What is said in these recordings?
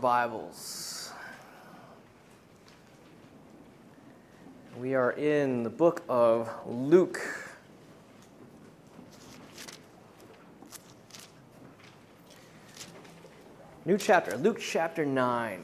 Bibles. We are in the book of Luke. New chapter, Luke chapter 9.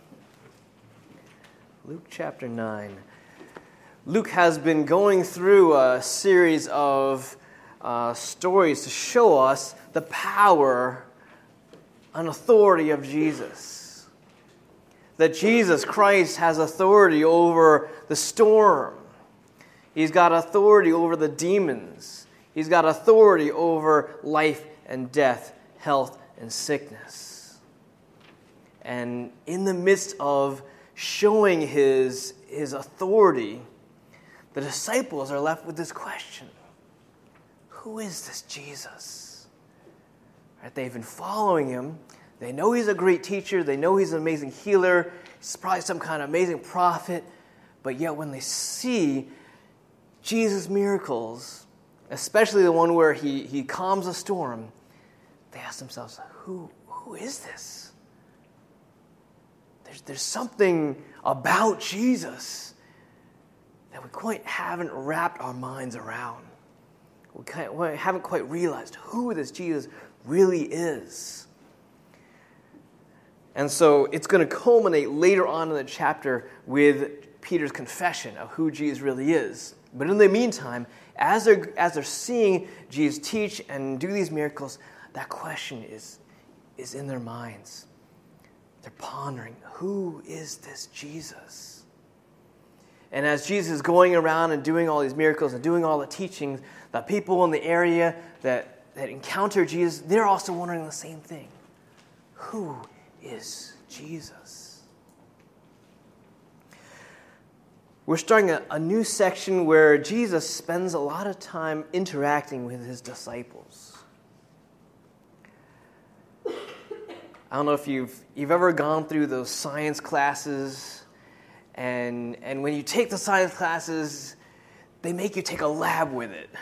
Luke chapter 9. Luke has been going through a series of stories to show us the power and authority of Jesus. That Jesus Christ has authority over the storm. He's got authority over the demons. He's got authority over life and death, health and sickness. And in the midst of showing his authority, the disciples are left with this question. Who is this Jesus? Right, they've been following him. They know he's a great teacher. They know he's an amazing healer. He's probably some kind of amazing prophet. But yet when they see Jesus' miracles, especially the one where he calms a storm, they ask themselves, who is this? There's something about Jesus that we haven't wrapped our minds around. We haven't quite realized who this Jesus really is. And so it's going to culminate later on in the chapter with Peter's confession of who Jesus really is. But in the meantime, as they're seeing Jesus teach and do these miracles, that question is in their minds. They're pondering, who is this Jesus? And as Jesus is going around and doing all these miracles and doing all the teachings, the people in the area that encounter Jesus, they're also wondering the same thing. Who is Jesus? We're starting a new section where Jesus spends a lot of time interacting with his disciples. I don't know if you've ever gone through those science classes, and when you take the science classes, they make you take a lab with it.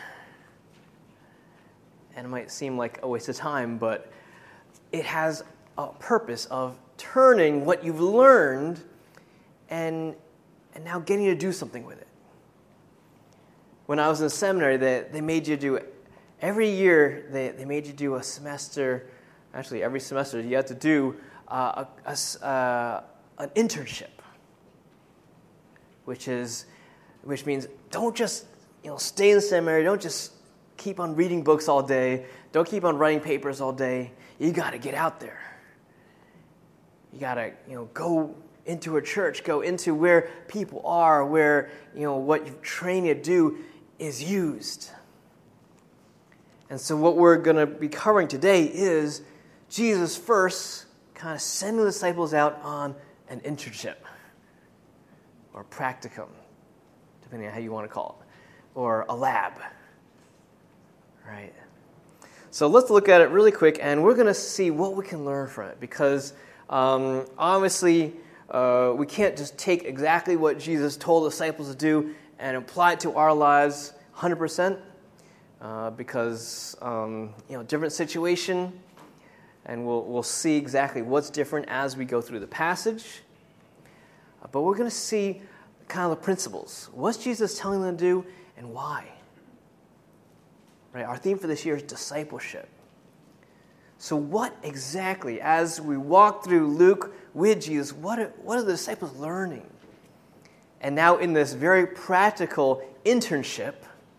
And it might seem like a waste of time, but it has a purpose of turning what you've learned and now getting you to do something with it. When I was in the seminary, they made you do, every year they made you do a semester, actually every semester you had to do an internship, which means don't just stay in the seminary, don't just keep on reading books all day. Don't keep on writing papers all day. You got to get out there. You got to, go into a church, go into where people are, where, what you've trained to do is used. And so what we're going to be covering today is Jesus first kind of sending the disciples out on an internship or practicum, depending on how you want to call it, or a lab. Right. So let's look at it really quick, and we're going to see what we can learn from it, because obviously we can't just take exactly what Jesus told the disciples to do and apply it to our lives 100%, because different situation, and we'll see exactly what's different as we go through the passage. But we're going to see kind of the principles. What's Jesus telling them to do, and why? Right, our theme for this year is discipleship. So what exactly, as we walk through Luke with Jesus, what are the disciples learning? And now in this very practical internship,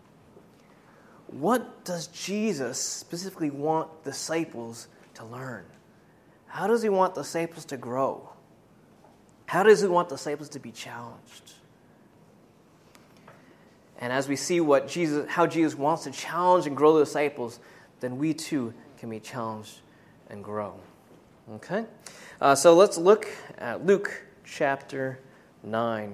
what does Jesus specifically want disciples to learn? How does he want disciples to grow? How does he want disciples to be challenged? And as we see how Jesus wants to challenge and grow the disciples, then we too can be challenged and grow. Okay? So let's look at Luke chapter 9,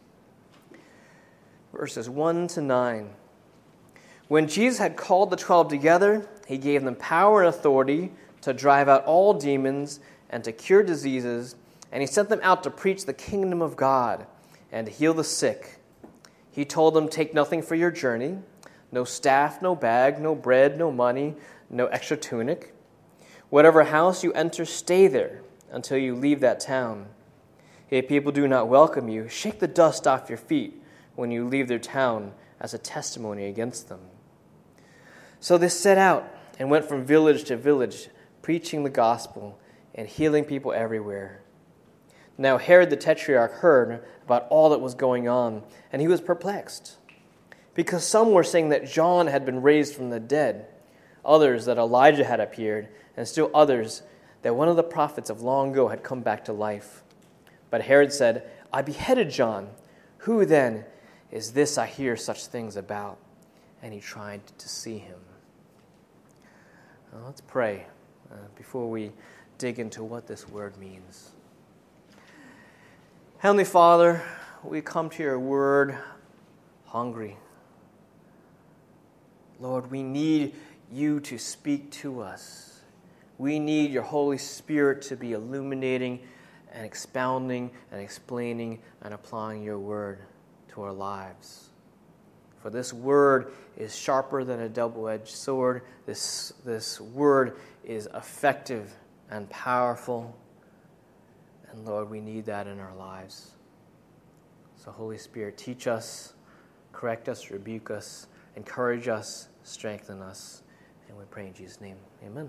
verses 1 to 9. When Jesus had called the 12 together, he gave them power and authority to drive out all demons and to cure diseases, and he sent them out to preach the kingdom of God and to heal the sick. He told them, take nothing for your journey, no staff, no bag, no bread, no money, no extra tunic. Whatever house you enter, stay there until you leave that town. If people do not welcome you, shake the dust off your feet when you leave their town as a testimony against them." So they set out and went from village to village, preaching the gospel and healing people everywhere. Now Herod the Tetrarch heard about all that was going on, and he was perplexed, because some were saying that John had been raised from the dead, others that Elijah had appeared, and still others that one of the prophets of long ago had come back to life. But Herod said, "I beheaded John. Who then is this I hear such things about?" And he tried to see him. Now, let's pray before we dig into what this word means. Heavenly Father, we come to your word hungry. Lord, we need you to speak to us. We need your Holy Spirit to be illuminating and expounding and explaining and applying your word to our lives. For this word is sharper than a double-edged sword. This word is effective and powerful. And Lord, we need that in our lives. So Holy Spirit, teach us, correct us, rebuke us, encourage us, strengthen us. And we pray in Jesus' name. Amen.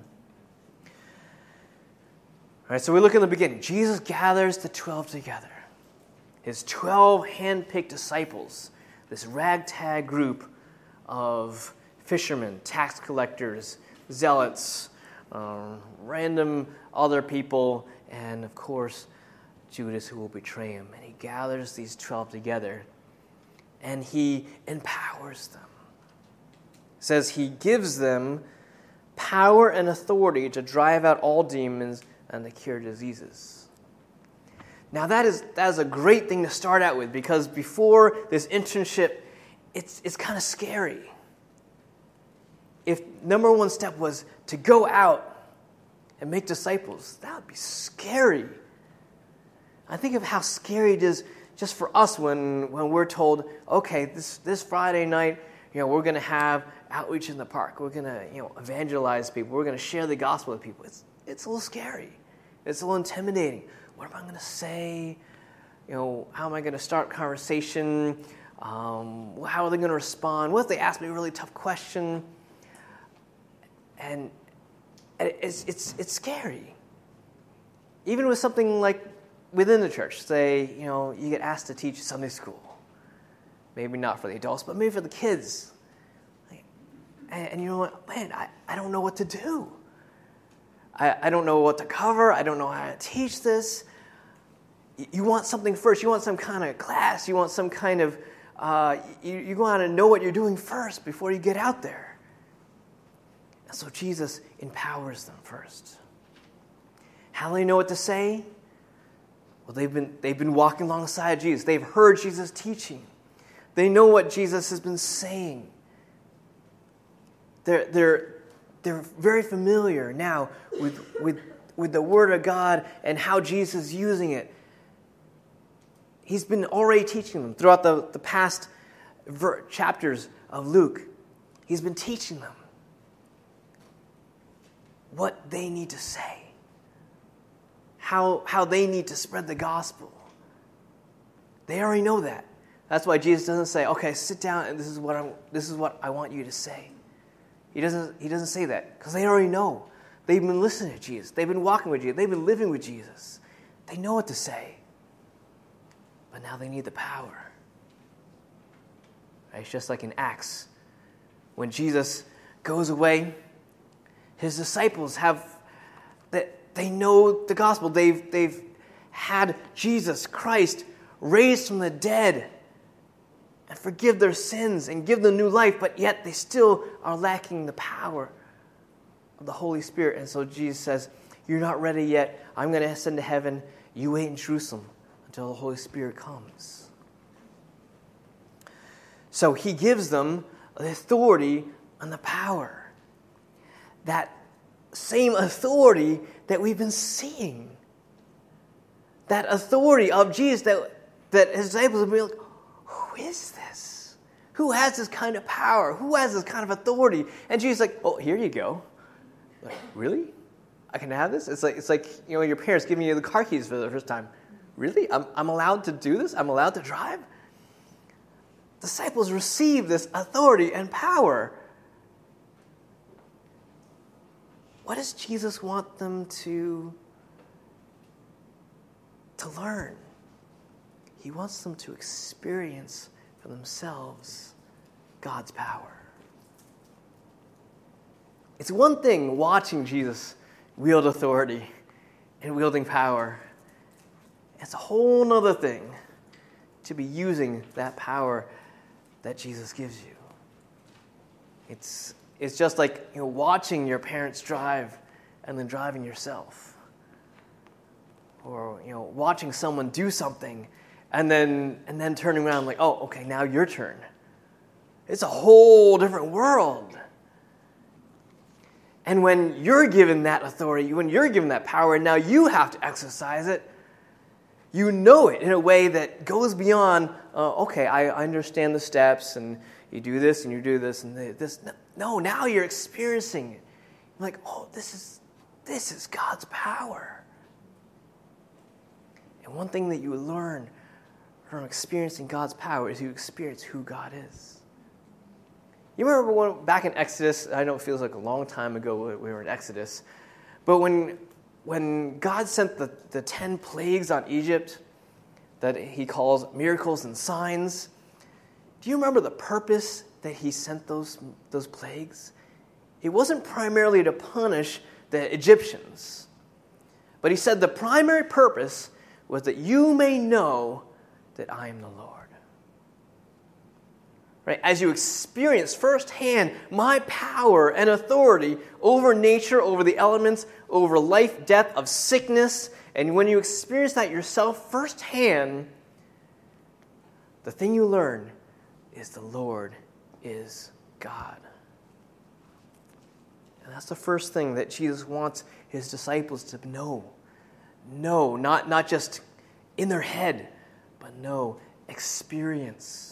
All right, so we look in the beginning. Jesus gathers the 12 together. His 12 hand-picked disciples, this ragtag group of fishermen, tax collectors, zealots, random other people, and of course, Judas, who will betray him. And he gathers these 12 together, and he empowers them. It says he gives them power and authority to drive out all demons and to cure diseases. Now that is a great thing to start out with, because before this internship, it's kind of scary. If number one step was to go out and make disciples, that would be scary. I think of how scary it is just for us when we're told, okay, this Friday night, we're going to have outreach in the park. We're going to evangelize people. We're going to share the gospel with people. It's a little scary. It's a little intimidating. What am I going to say? How am I going to start conversation? How are they going to respond? What if they ask me a really tough question? And it's scary. Even with something like within the church, say, you get asked to teach Sunday school. Maybe not for the adults, but maybe for the kids. And you know what? Man, I don't know what to do. I don't know what to cover. I don't know how to teach this. You want something first. You want some kind of class. You want some kind of, you want to know what you're doing first before you get out there. And so Jesus empowers them first. How do they know what to say? Well, they've been walking alongside Jesus. They've heard Jesus teaching. They know what Jesus has been saying. They're very familiar now with the Word of God and how Jesus is using it. He's been already teaching them throughout the past chapters of Luke. He's been teaching them what they need to say, how they need to spread the gospel. They already know that. That's why Jesus doesn't say, "Okay, sit down and this is what I want you to say." He doesn't say that because they already know. They've been listening to Jesus. They've been walking with Jesus. They've been living with Jesus. They know what to say. But now they need the power. Right? It's just like in Acts. When Jesus goes away, his disciples they know the gospel. They've had Jesus Christ raised from the dead and forgive their sins and give them new life, but yet they still are lacking the power of the Holy Spirit. And so Jesus says, "You're not ready yet. I'm going to ascend to heaven. You wait in Jerusalem until the Holy Spirit comes." So he gives them the authority and the power. That same authority that we've been seeing. That authority of Jesus that his disciples have been like, who is this? Who has this kind of power? Who has this kind of authority? And Jesus is like, "Oh, here you go." Like, really? I can have this? It's like your parents giving you the car keys for the first time. Really? I'm allowed to do this? I'm allowed to drive? Disciples receive this authority and power. What does Jesus want them to learn? He wants them to experience for themselves God's power. It's one thing watching Jesus wield authority and wielding power. It's a whole other thing to be using that power that Jesus gives you. It's just like watching your parents drive and then driving yourself. Or watching someone do something and then turning around like, oh, okay, now your turn. It's a whole different world. And when you're given that authority, when you're given that power, and now you have to exercise it, you know it in a way that goes beyond, okay, I understand the steps, and you do this, and you do this, and this. No, now you're experiencing it. You're like, oh, this is God's power. And one thing that you learn from experiencing God's power is you experience who God is. You remember back in Exodus, I know it feels like a long time ago we were in Exodus, but when God sent the 10 plagues on Egypt that he calls miracles and signs, do you remember the purpose that he sent those plagues? It wasn't primarily to punish the Egyptians, but he said the primary purpose was that you may know that I am the Lord. Right? As you experience firsthand my power and authority over nature, over the elements, over life, death, of sickness, and when you experience that yourself firsthand, the thing you learn is the Lord is God. And that's the first thing that Jesus wants his disciples to know. Know, not just in their head, but know, experience.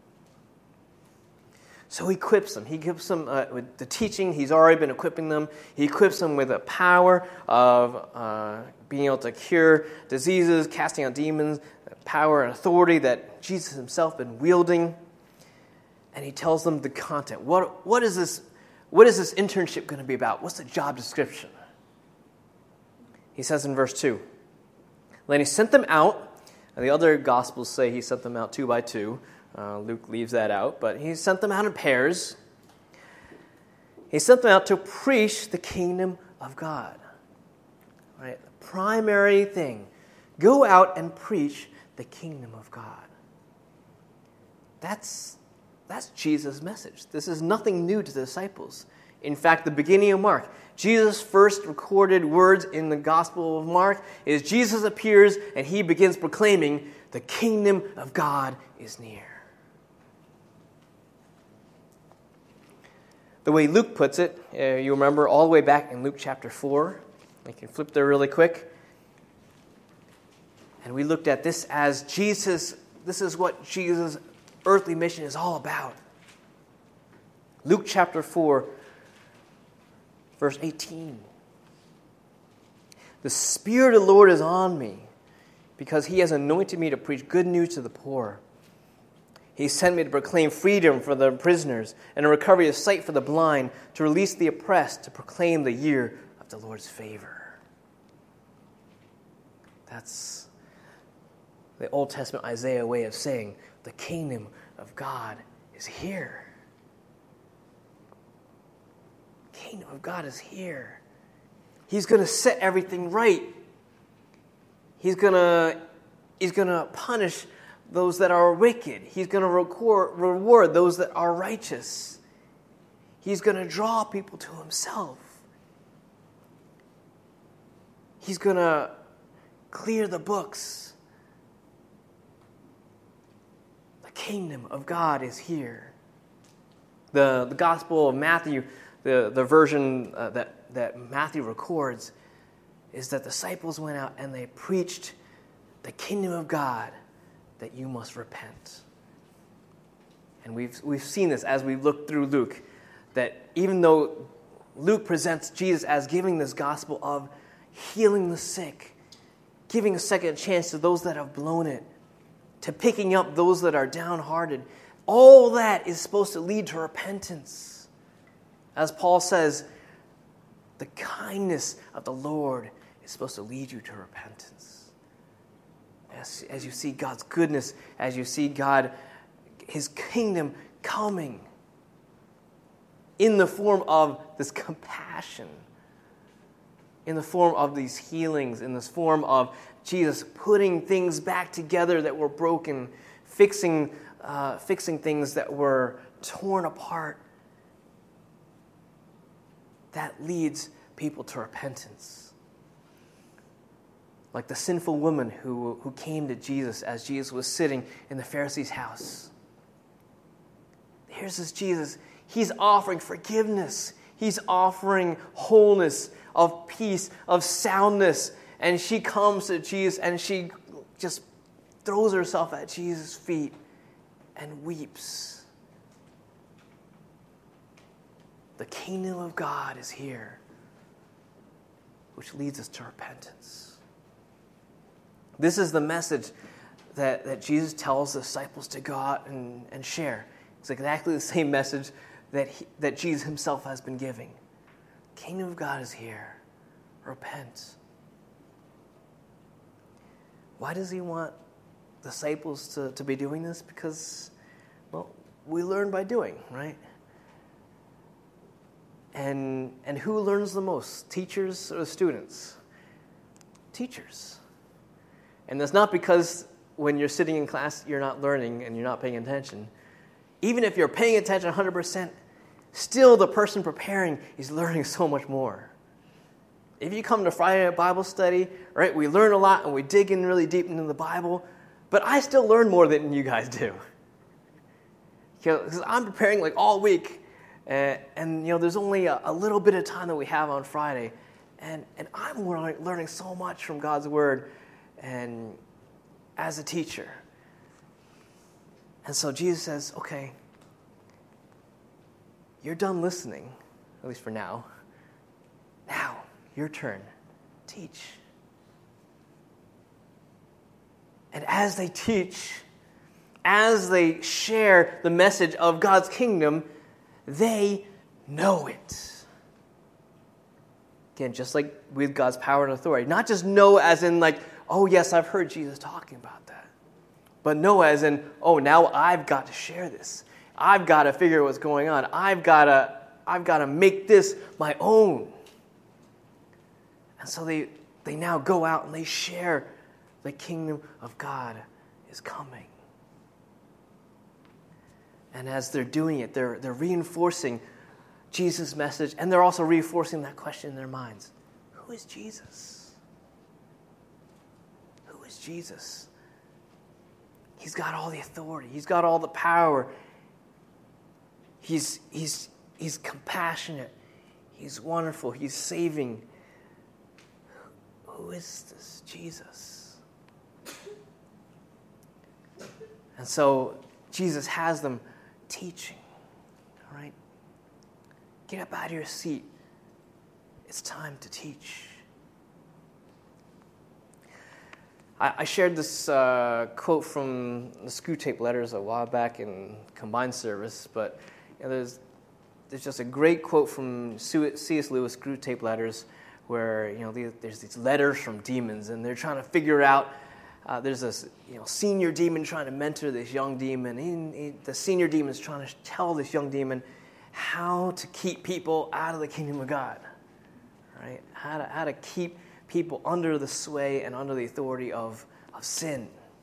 So he equips them. He equips them with the teaching. He's already been equipping them. He equips them with the power of being able to cure diseases, casting out demons, power and authority that Jesus himself been wielding. And he tells them the content. What is this internship going to be about? What's the job description? He says in verse 2, then he sent them out, and the other Gospels say he sent them out 2 by 2. Luke leaves that out, but he sent them out in pairs. He sent them out to preach the kingdom of God. Right? The primary thing, go out and preach the kingdom of God. That's Jesus' message. This is nothing new to the disciples. In fact, the beginning of Mark, Jesus' first recorded words in the Gospel of Mark is Jesus appears and he begins proclaiming, the kingdom of God is near. The way Luke puts it, you remember all the way back in Luke chapter 4. I can flip there really quick. And we looked at this as Jesus, this is what Jesus' earthly mission is all about. Luke chapter 4, verse 18. The Spirit of the Lord is on me, because he has anointed me to preach good news to the poor. He sent me to proclaim freedom for the prisoners and a recovery of sight for the blind, to release the oppressed, to proclaim the year of the Lord's favor. That's the Old Testament Isaiah way of saying the kingdom of God is here. The kingdom of God is here. He's going to set everything right. He's going to punish those that are wicked. He's going to reward those that are righteous. He's going to draw people to himself. He's going to clear the books. The kingdom of God is here. The Gospel of Matthew, the version that Matthew records, is that disciples went out and they preached the kingdom of God, that you must repent. And we've seen this as we've looked through Luke, that even though Luke presents Jesus as giving this gospel of healing the sick, giving a second chance to those that have blown it, to picking up those that are downhearted. All that is supposed to lead to repentance. As Paul says, the kindness of the Lord is supposed to lead you to repentance. As you see God's goodness, as you see God, His kingdom coming in the form of this compassion, in the form of these healings, in this form of Jesus putting things back together that were broken, fixing things that were torn apart. That leads people to repentance. Like the sinful woman who came to Jesus as Jesus was sitting in the Pharisee's house. Here's this Jesus. He's offering forgiveness. He's offering wholeness, of peace, of soundness. And she comes to Jesus and she just throws herself at Jesus' feet and weeps. The kingdom of God is here, which leads us to repentance. This is the message that Jesus tells the disciples to go out and share. It's exactly the same message that Jesus himself has been giving. The kingdom of God is here. Repent. Why does he want disciples to be doing this? Because, well, we learn by doing, right? And who learns the most? Teachers or students? Teachers. And that's not because when you're sitting in class you're not learning and you're not paying attention. Even if you're paying attention 100%, still the person preparing is learning so much more. If you come to Friday night Bible study, right, we learn a lot and we dig in really deep into the Bible, but I still learn more than you guys do. Because I'm preparing like all week, and there's only a little bit of time that we have on Friday, and I'm learning so much from God's Word and as a teacher. And so Jesus says, okay, you're done listening, at least for now. Now, your turn. Teach. And as they teach, as they share the message of God's kingdom, they know it. Again, just like with God's power and authority. Not just know as in like, oh yes, I've heard Jesus talking about that. But know as in, oh, now I've got to share this. I've got to figure out what's going on. I've got to make this my own. And so they now go out and they share the kingdom of God is coming. And as they're doing it, they're reinforcing Jesus' message, and they're also reinforcing that question in their minds. Who is Jesus? Who is Jesus? He's got all the authority. He's got all the power. He's compassionate. He's wonderful. He's saving. Who is this Jesus? And so Jesus has them teaching. All right? Get up out of your seat. It's time to teach. I shared this quote from the Screwtape Letters a while back in combined service, but there's just a great quote from C.S. Lewis' Screwtape Letters, where there's these letters from demons, and they're trying to figure out. There's this senior demon trying to mentor this young demon. The senior demon is trying to tell this young demon how to keep people out of the kingdom of God, right? How to keep people under the sway and under the authority of sin.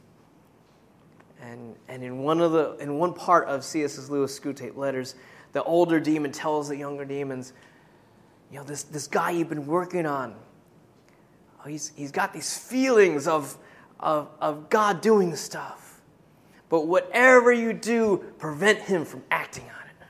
And in one part of C.S. Lewis' Screwtape Letters, the older demon tells the younger demons, this guy you've been working on, he's got these feelings of God doing the stuff. But whatever you do, prevent him from acting on it.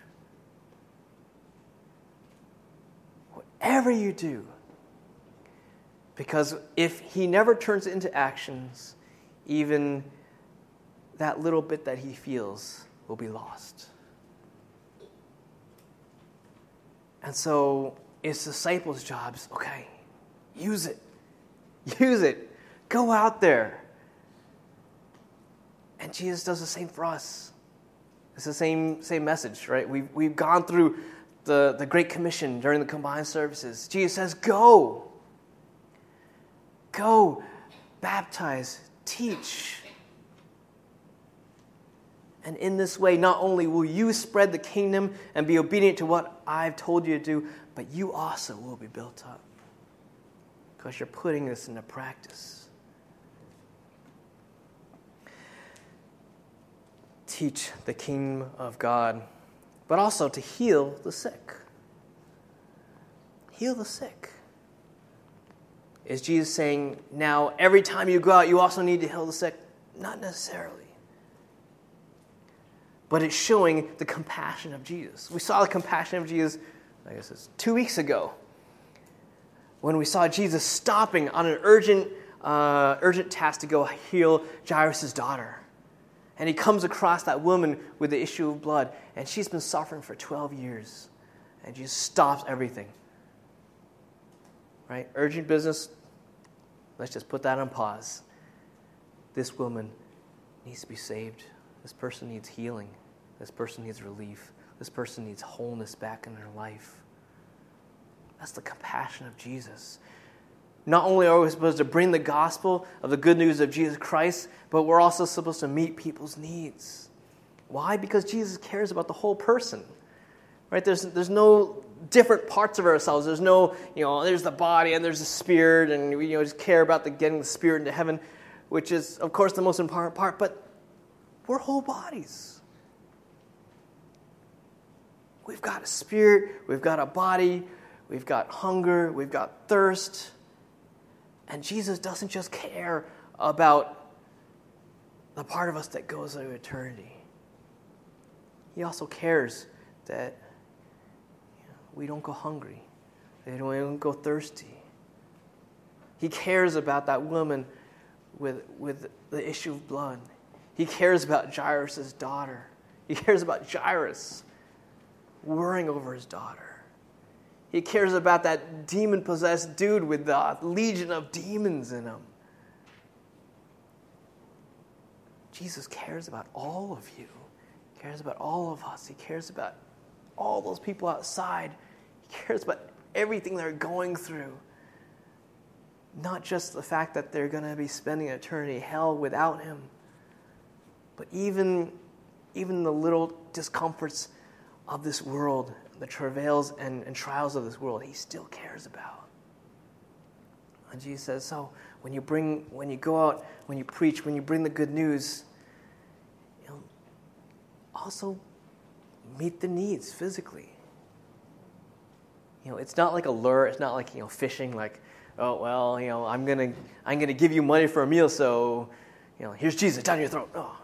Whatever you do. Because if he never turns it into actions, even that little bit that he feels will be lost. And so it's disciples' jobs. Okay, use it. Use it. Go out there. And Jesus does the same for us. It's the same message, right? We've gone through the Great Commission during the combined services. Jesus says, go. Go, baptize, teach. And in this way, not only will you spread the kingdom and be obedient to what I've told you to do, but you also will be built up. Because you're putting this into practice. Teach the kingdom of God, but also to heal the sick. Heal the sick. Is Jesus saying, now every time you go out, you also need to heal the sick? Not necessarily. But it's showing the compassion of Jesus. We saw the compassion of Jesus, I guess it's 2 weeks ago, when we saw Jesus stopping on an urgent task to go heal Jairus' daughter. And he comes across that woman with the issue of blood, and she's been suffering for 12 years. And Jesus stops everything. Right? Urgent business, let's just put that on pause. This woman needs to be saved. This person needs healing. This person needs relief. This person needs wholeness back in their life. That's the compassion of Jesus. Not only are we supposed to bring the gospel of the good news of Jesus Christ, but we're also supposed to meet people's needs. Why? Because Jesus cares about the whole person. Right? There's no different parts of ourselves. There's no, there's the body and there's the spirit, and we just care about getting the spirit into heaven, which is, of course, the most important part, but we're whole bodies. We've got a spirit, we've got a body, we've got hunger, we've got thirst. And Jesus doesn't just care about the part of us that goes into eternity. He also cares that we don't go hungry, that we don't go thirsty. He cares about that woman with the issue of blood. He cares about Jairus' daughter. He cares about Jairus worrying over his daughter. He cares about that demon-possessed dude with the legion of demons in him. Jesus cares about all of you. He cares about all of us. He cares about all those people outside. He cares about everything they're going through. Not just the fact that they're going to be spending eternity in hell without him, but even the little discomforts of this world, the travails and trials of this world, he still cares about. And Jesus says, so when you go out, when you preach, when you bring the good news, also meet the needs physically. It's not like a lure. It's not like fishing. Like, oh well, I'm gonna give you money for a meal. So, here's Jesus down your throat. Oh.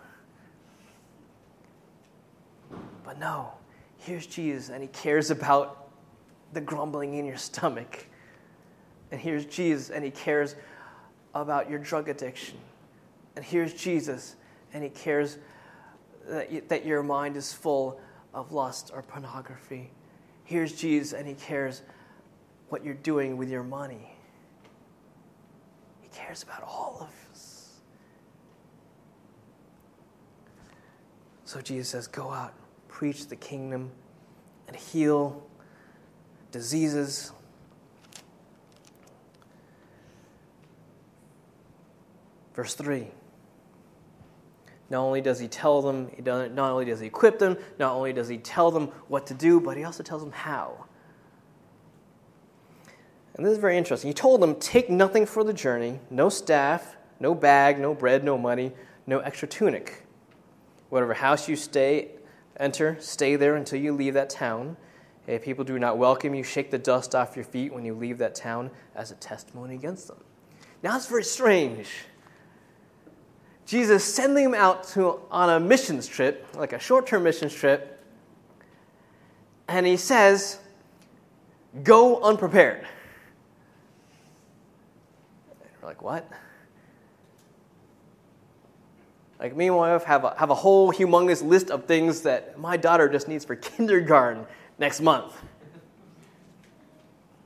But no, here's Jesus, and he cares about the grumbling in your stomach. And here's Jesus, and he cares about your drug addiction. And here's Jesus, and he cares that your mind is full of lust or pornography. Here's Jesus, and he cares what you're doing with your money. He cares about all of us. So Jesus says, go out, preach the kingdom, and heal diseases. Verse 3. Not only does he tell them, not only does he equip them, not only does he tell them what to do, but he also tells them how. And this is very interesting. He told them, take nothing for the journey, no staff, no bag, no bread, no money, no extra tunic. Whatever house you enter, stay there until you leave that town. If people do not welcome you, shake the dust off your feet when you leave that town as a testimony against them. Now it's very strange. Jesus sending them out on a missions trip, like a short-term missions trip, and he says, go unprepared. And we're like, what? Like me and my wife have a whole humongous list of things that my daughter just needs for kindergarten next month.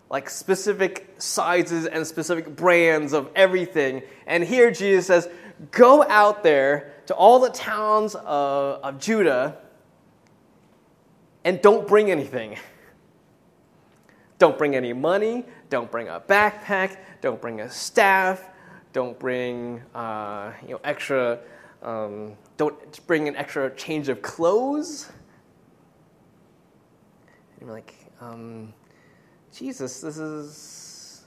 like specific sizes and specific brands of everything. And here Jesus says, go out there to all the towns of Judah and don't bring anything. Don't bring any money. Don't bring a backpack. Don't bring a staff. Don't bring extra. Don't bring an extra change of clothes. And you're like, Jesus, this is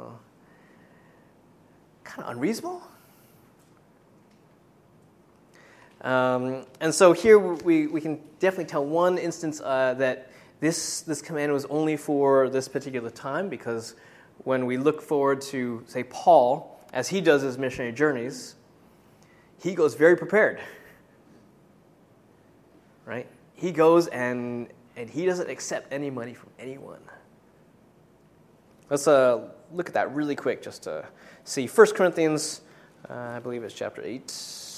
kind of unreasonable. And so here we can definitely tell one instance that this command was only for this particular time, because when we look forward to, say, Paul, as he does his missionary journeys, he goes very prepared. Right? He goes and he doesn't accept any money from anyone. Let's look at that really quick just to see. 1 Corinthians, I believe it's chapter 8.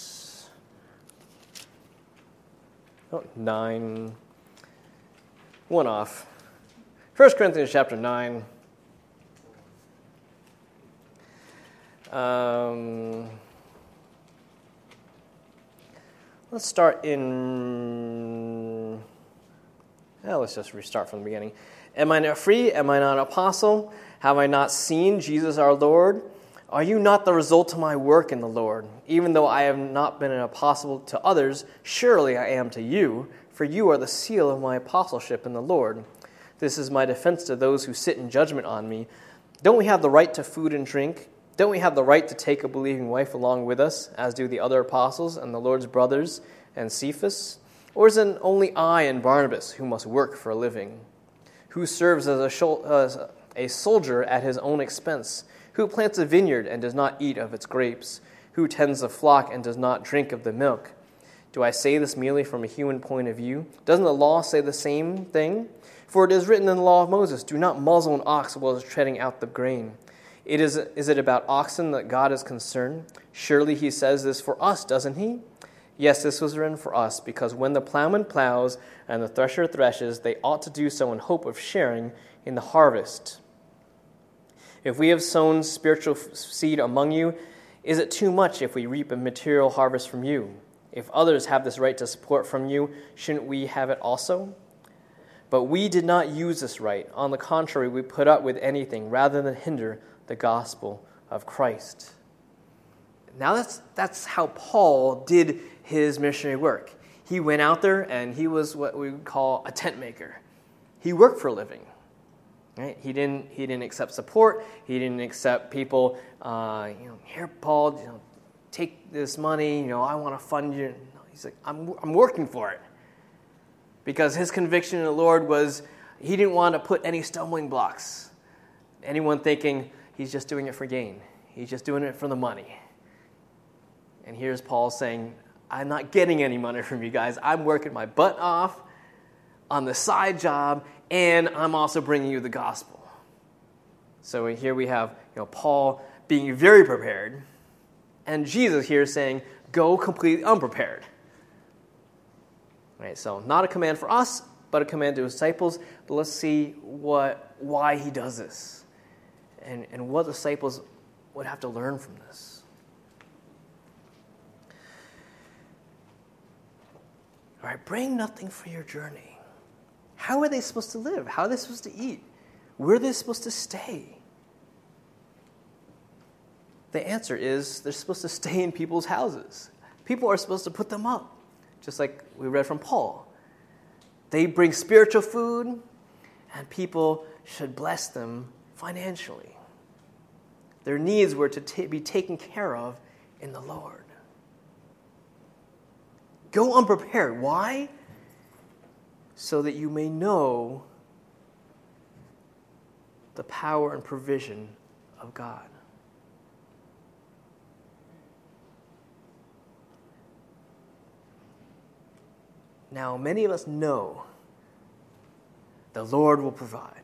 9. One off. 1 Corinthians chapter 9. Let's start in... let's just restart from the beginning. Am I not free? Am I not an apostle? Have I not seen Jesus our Lord? Are you not the result of my work in the Lord? Even though I have not been an apostle to others, surely I am to you, for you are the seal of my apostleship in the Lord. This is my defense to those who sit in judgment on me. Don't we have the right to food and drink? Don't we have the right to take a believing wife along with us, as do the other apostles and the Lord's brothers and Cephas? Or is it only I and Barnabas who must work for a living? Who serves as a soldier at his own expense? Who plants a vineyard and does not eat of its grapes? Who tends the flock and does not drink of the milk? Do I say this merely from a human point of view? Doesn't the law say the same thing? For it is written in the law of Moses, do not muzzle an ox while it is treading out the grain. Is it about oxen that God is concerned? Surely he says this for us, doesn't he? Yes, this was written for us, because when the plowman plows and the thresher threshes, they ought to do so in hope of sharing in the harvest. If we have sown spiritual seed among you, is it too much if we reap a material harvest from you? If others have this right to support from you, shouldn't we have it also? But we did not use this right. On the contrary, we put up with anything rather than hinder the gospel of Christ. Now that's how Paul did his missionary work. He went out there and he was what we would call a tent maker. He worked for a living. Right? He didn't accept support. He didn't accept people. Here, Paul, take this money. I want to fund you. No, he's like, I'm working for it, because his conviction in the Lord was he didn't want to put any stumbling blocks. Anyone thinking he's just doing it for gain. He's just doing it for the money. And here's Paul saying, I'm not getting any money from you guys. I'm working my butt off on the side job, and I'm also bringing you the gospel. So here we have Paul being very prepared, and Jesus here saying, go completely unprepared. Right, so not a command for us, but a command to his disciples. But let's see why he does this, and what disciples would have to learn from this. All right, bring nothing for your journey. How are they supposed to live? How are they supposed to eat? Where are they supposed to stay? The answer is they're supposed to stay in people's houses. People are supposed to put them up, just like we read from Paul. They bring spiritual food, and people should bless them financially. Their needs were to be taken care of in the Lord. Go unprepared. Why? So that you may know the power and provision of God. Now, many of us know the Lord will provide.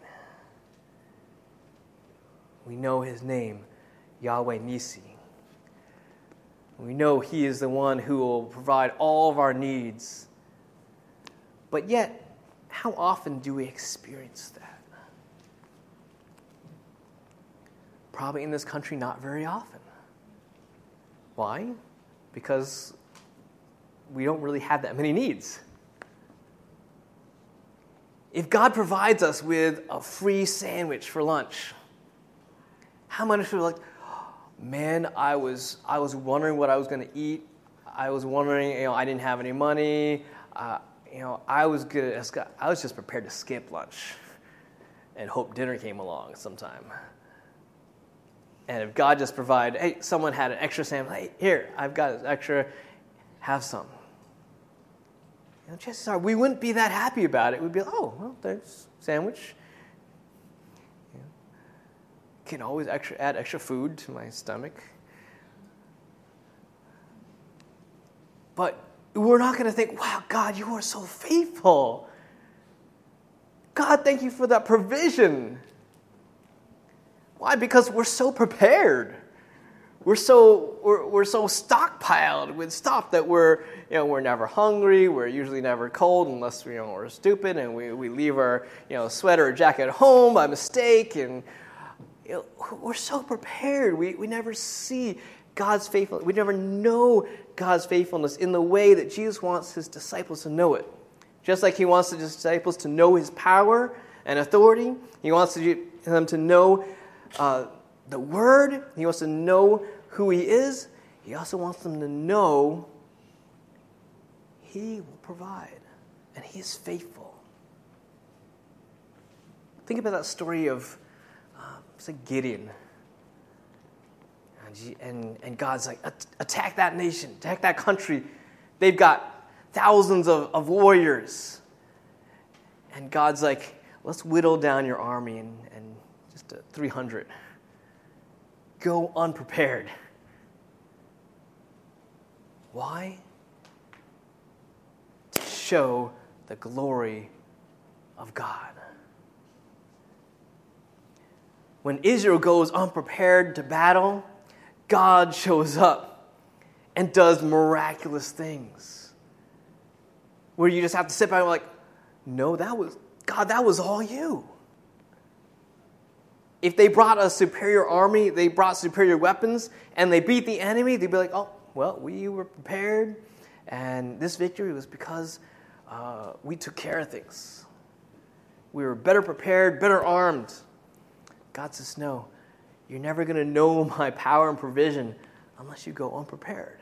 We know his name, Yahweh Nisi. We know he is the one who will provide all of our needs. But yet, how often do we experience that? Probably in this country, not very often. Why? Because we don't really have that many needs. If God provides us with a free sandwich for lunch, how many people are like, man, I was wondering what I was going to eat. I was wondering, I didn't have any money. I was just prepared to skip lunch and hope dinner came along sometime. And if God just provided, hey, someone had an extra sandwich, hey, here, I've got an extra, have some. Chances are we wouldn't be that happy about it. We'd be like, oh, well, thanks, sandwich. Can always add extra food to my stomach. But we're not going to think, wow, God, you are so faithful. God, thank you for that provision. Why? Because we're so prepared. We're so stockpiled with stuff that we're never hungry. We're usually never cold unless we're stupid and we leave our sweater or jacket at home by mistake. And we're so prepared. We never see God's faithfulness. We never know God's faithfulness in the way that Jesus wants his disciples to know it. Just like he wants the disciples to know his power and authority, he wants them to know the Word. He wants to know who he is. He also wants them to know he will provide, and he is faithful. Think about that story of Gideon. And God's like, attack that nation, attack that country. They've got thousands of warriors. And God's like, let's whittle down your army and just 300. Go unprepared. Why? To show the glory of God. When Israel goes unprepared to battle, God shows up and does miraculous things. Where you just have to sit back and be like, no, that was all you. If they brought a superior army, they brought superior weapons, and they beat the enemy, they'd be like, oh, well, we were prepared, and this victory was because we took care of things. We were better prepared, better armed. God says, no, you're never going to know my power and provision unless you go unprepared.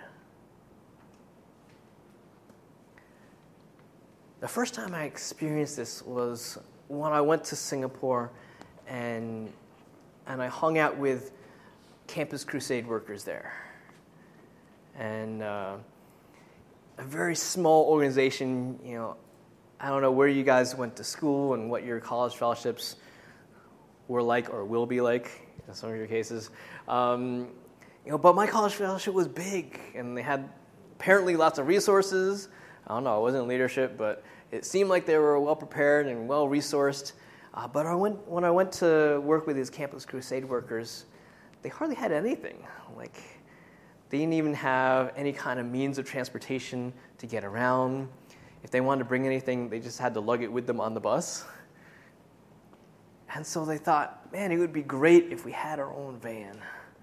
The first time I experienced this was when I went to Singapore and I hung out with Campus Crusade workers there. And a very small organization, I don't know where you guys went to school and what your college fellowships were like or will be like in some of your cases. But my college fellowship was big, and they had apparently lots of resources. I don't know, I wasn't in leadership, but it seemed like they were well prepared and well resourced. But when I went to work with these Campus Crusade workers, they hardly had anything. Like, they didn't even have any kind of means of transportation to get around. If they wanted to bring anything, they just had to lug it with them on the bus. And so they thought, man, it would be great if we had our own van.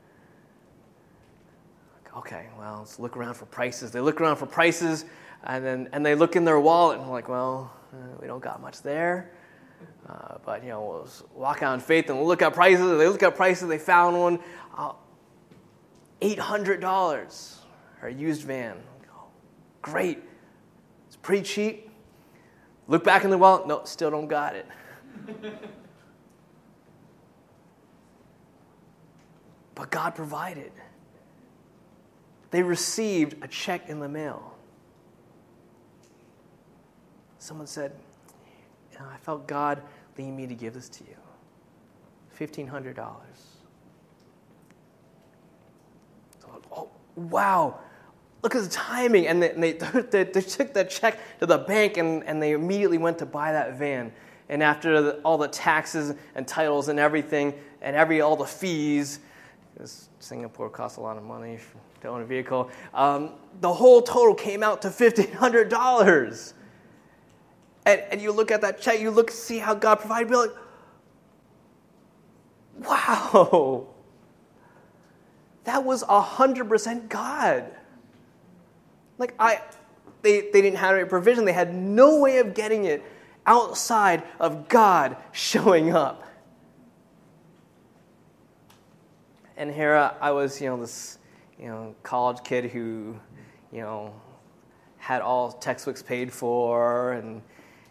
Okay, well, let's look around for prices. They look around for prices, and they look in their wallet, and I'm like, well, we don't got much there. But, we'll just walk out in faith, and we'll look at prices. They look at prices. They found one, $800 for a used van. Great. It's pretty cheap. Look back in the wallet. No, still don't got it. But God provided. They received a check in the mail. Someone said, I felt God leading me to give this to you. $1,500. So, oh, wow. Look at the timing. And they took that check to the bank, and they immediately went to buy that van. And after all the taxes and titles and everything, and all the fees, because Singapore costs a lot of money to own a vehicle, the whole total came out to $1,500. And you look at that check, see how God provided, be like, wow, that was 100% God. They didn't have any provision. They had no way of getting it outside of God showing up. And here I was, this, college kid who, had all textbooks paid for and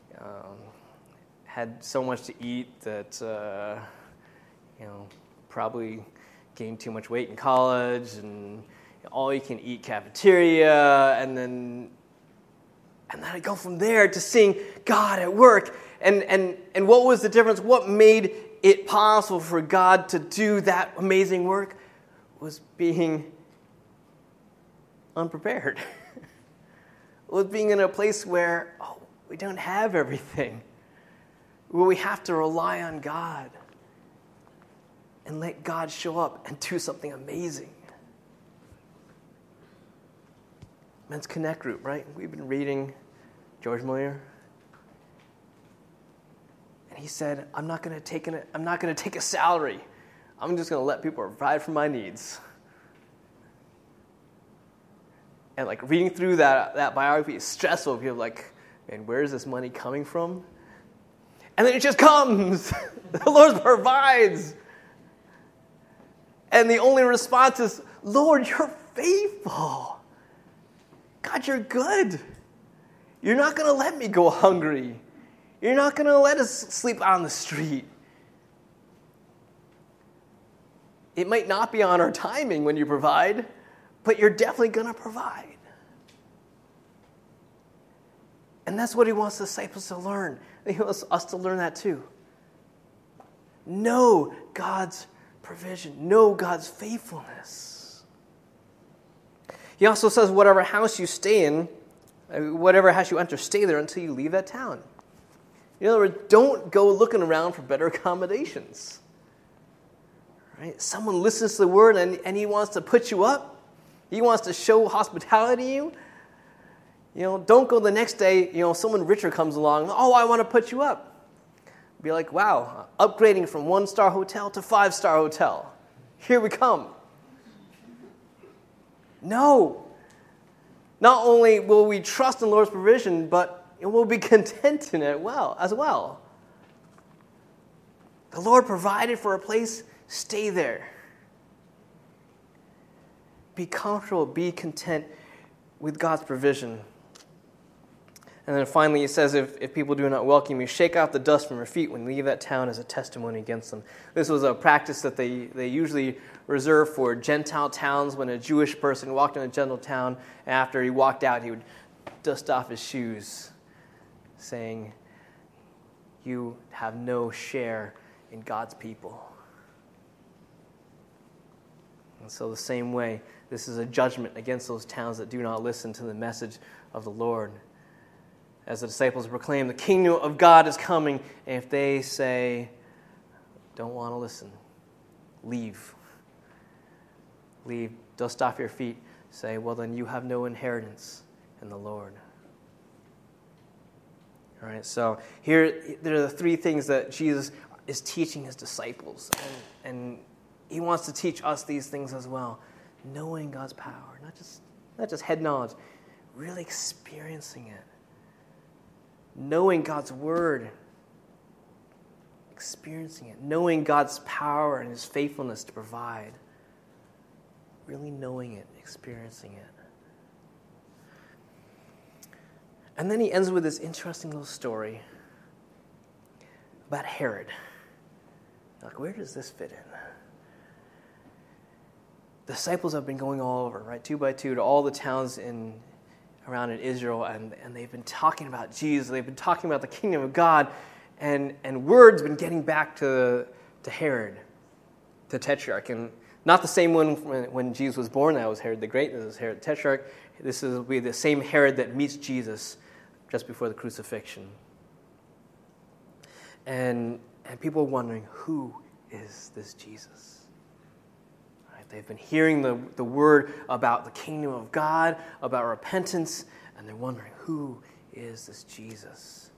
had so much to eat that, probably gained too much weight in college and all-you-can-eat cafeteria, and then I go from there to seeing God at work. And what was the difference? What made it possible for God to do that amazing work was being unprepared. Was being in a place where, we don't have everything. Where we have to rely on God and let God show up and do something amazing. Men's Connect group, right? We've been reading George Mueller. And he said, I'm not going to take a salary. I'm just going to let people provide for my needs. And reading through that biography is stressful. People are like, man, where is this money coming from? And then it just comes. The Lord provides. And the only response is, Lord, you're faithful. God, you're good. You're not going to let me go hungry. You're not going to let us sleep on the street. It might not be on our timing when you provide, but you're definitely going to provide. And that's what he wants the disciples to learn. He wants us to learn that too. Know God's provision. Know God's faithfulness. He also says, whatever house you stay in, whatever house you enter, stay there until you leave that town. In other words, don't go looking around for better accommodations. Right? Someone listens to the word and he wants to put you up. He wants to show hospitality to you. Don't go the next day, someone richer comes along. I want to put you up. Be like, wow, upgrading from 1-star hotel to 5-star hotel. Here we come. No. Not only will we trust in the Lord's provision, but we'll be content in it as well. The Lord provided for a place, stay there. Be comfortable, be content with God's provision. And then finally it says, if people do not welcome you, shake out the dust from your feet when you leave that town as a testimony against them. This was a practice that they usually reserved for Gentile towns. When a Jewish person walked in a Gentile town, and after he walked out, he would dust off his shoes, saying, you have no share in God's people. And so the same way, this is a judgment against those towns that do not listen to the message of the Lord. As the disciples proclaim, the kingdom of God is coming, and if they say, don't want to listen, leave. Leave, dust off your feet, say, well then you have no inheritance in the Lord. All right, so here there are the three things that Jesus is teaching his disciples, and he wants to teach us these things as well. Knowing God's power, not just head knowledge, really experiencing it. Knowing God's word, experiencing it. Knowing God's power and his faithfulness to provide. Really knowing it, experiencing it. And then he ends with this interesting little story about Herod. Where does this fit in? The disciples have been going all over, right, 2 by 2, to all the towns around in Israel, and they've been talking about Jesus. They've been talking about the kingdom of God, and word's been getting back to Herod, the Tetrarch. And not the same one when Jesus was born, that was Herod the Great. This is Herod the Tetrarch. This will be the same Herod that meets Jesus just before the crucifixion. And people are wondering, who is this Jesus? They've been hearing the word about the kingdom of God, about repentance, and they're wondering, who is this Jesus?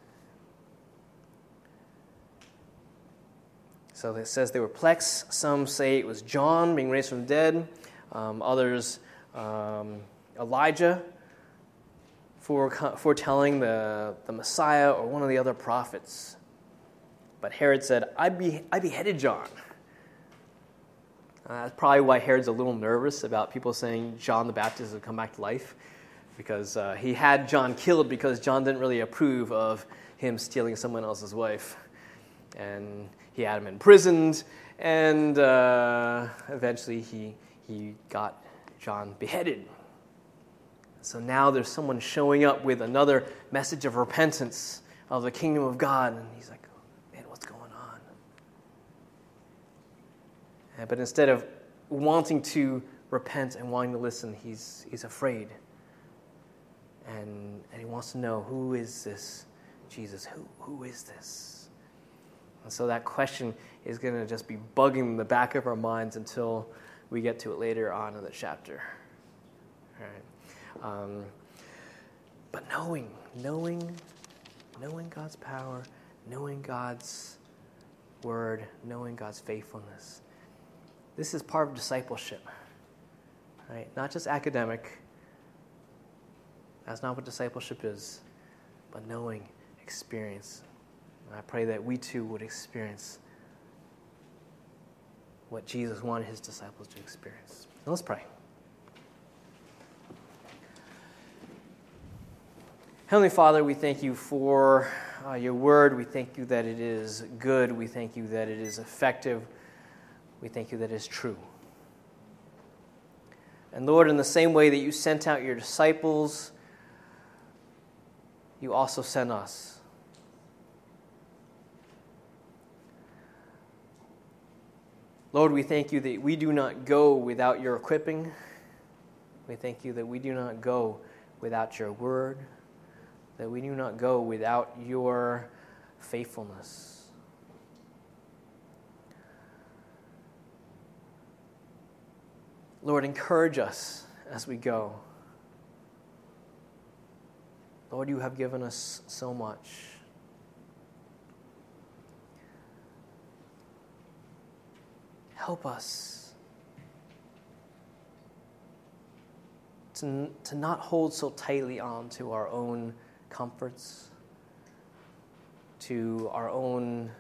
So it says they were perplexed. Some say it was John being raised from the dead. Others, Elijah, foretelling the Messiah or one of the other prophets. But Herod said, I beheaded John. That's probably why Herod's a little nervous about people saying John the Baptist has come back to life, because he had John killed because John didn't really approve of him stealing someone else's wife. And he had him imprisoned, and eventually he got John beheaded. So now there's someone showing up with another message of repentance of the kingdom of God, and he's like, man, what's going on? But instead of wanting to repent and wanting to listen, he's afraid. And he wants to know, who is this Jesus? Who is this? And so that question is going to just be bugging the back of our minds until we get to it later on in the chapter. All right. But knowing God's power, knowing God's word, knowing God's faithfulness, this is part of discipleship, right? Not just academic. That's not what discipleship is, but knowing, experience. And I pray that we too would experience what Jesus wanted his disciples to experience. Now let's pray. Heavenly Father, we thank you for your word. We thank you that it is good. We thank you that it is effective. We thank you that it is true. And Lord, in the same way that you sent out your disciples, you also sent us. Lord, we thank you that we do not go without your equipping. We thank you that we do not go without your word, that we do not go without your faithfulness. Lord, encourage us as we go. Lord, you have given us so much. Help us to not hold so tightly on to our own comforts, to our own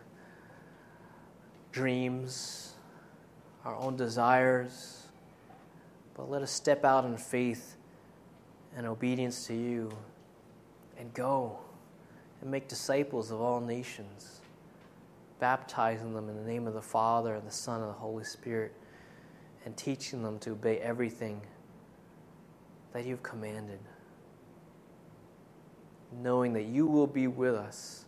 dreams, our own desires, but let us step out in faith and obedience to you and go and make disciples of all nations, baptizing them in the name of the Father and the Son and the Holy Spirit, and teaching them to obey everything that you've commanded, knowing that you will be with us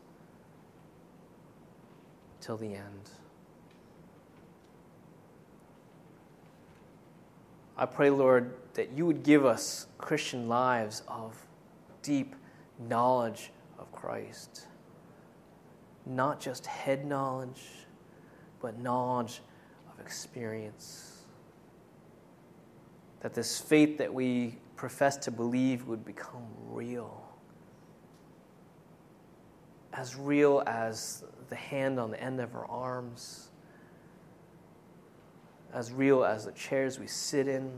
till the end. I pray, Lord, that you would give us Christian lives of deep knowledge of Christ. Not just head knowledge, but knowledge of experience. That this faith that we profess to believe would become real. As real as the hand on the end of our arms. As real as the chairs we sit in.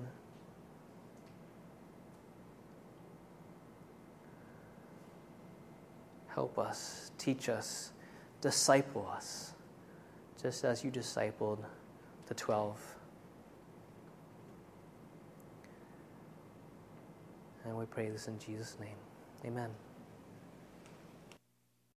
Help us, teach us, disciple us, just as you discipled the 12. And we pray this in Jesus' name. Amen.